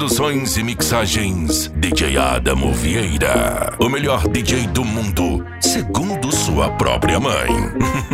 Produções e mixagens, DJ Adamo Vieira. O melhor DJ do mundo, segundo sua própria mãe.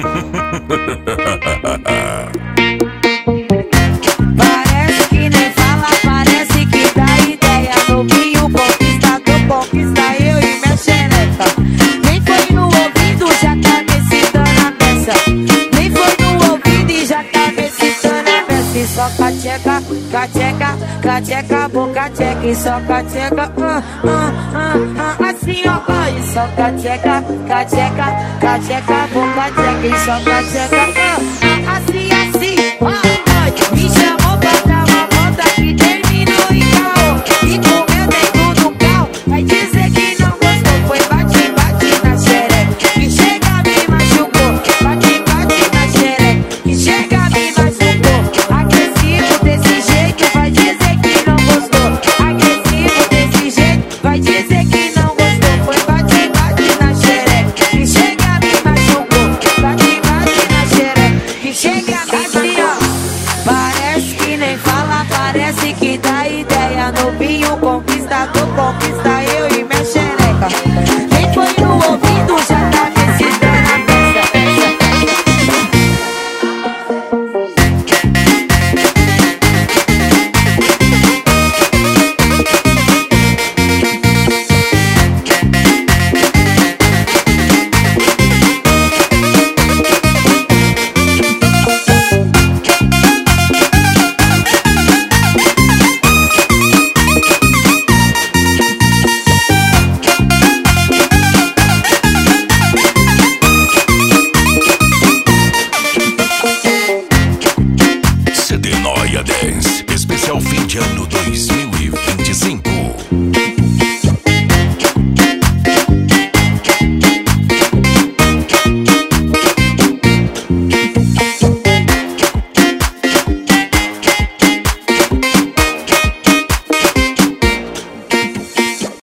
Parece que nem fala, parece que dá ideia. Novinho conquistador, conquista eu e minha xereca. Nem foi no ouvido, já tá me excitando a peça. Nem foi no ouvido e já tá me excitando a peça. E só cacheca, cacheca, cacheca, boca checa. E só cacheca, assim ó, e só cacheca, cacheca, cacheca, boca checa. E só cacheca, assim, assim, me chamou pra dar uma volta que terminou em caô. E comeu dentro do carro, vai dizer que não gostou. Foi bate, bate na xereca, que chega me machucou. Bate, bate na xereca, que chega me machucou. Agressivo desse jeito, vai dizer que não gostou. Agressivo desse jeito, vai dizer que não gostou. Foi bate, bate na xereca, que chega me machucou. Bate, bate na xereca, que chega assim ó. Parece que nem fala, parece que dá ideia. Novinho conquistador, conquista eu e minha xereca. Nem foi no ouvido, já tá me excitando a peça. CD Noia Dance, especial fim de ano 2025.